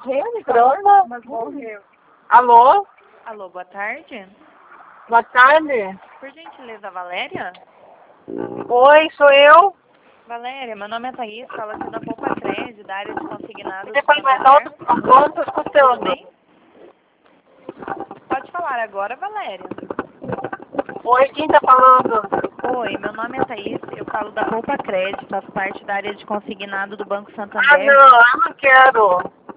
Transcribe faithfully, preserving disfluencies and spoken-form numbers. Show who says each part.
Speaker 1: morrendo, caramba.
Speaker 2: Mas morreu.
Speaker 1: Alô?
Speaker 2: Alô, boa tarde.
Speaker 1: Boa tarde.
Speaker 2: Por gentileza, Valéria?
Speaker 1: Oi, sou eu.
Speaker 2: Valéria, meu nome é Thaís, falo aqui da Poupa Crédito, da área de consignado
Speaker 1: Você
Speaker 2: do
Speaker 1: pode mais
Speaker 2: Santander.
Speaker 1: alto, por favor? Tô
Speaker 2: Tudo
Speaker 1: escutando.
Speaker 2: bem? Pode falar agora, Valéria.
Speaker 1: Oi, quem tá falando?
Speaker 2: Oi, meu nome é Thaís, eu falo da Poupa Crédito, faço parte da área de consignado do Banco
Speaker 1: Ah,
Speaker 2: Santander.
Speaker 1: não, eu não quero.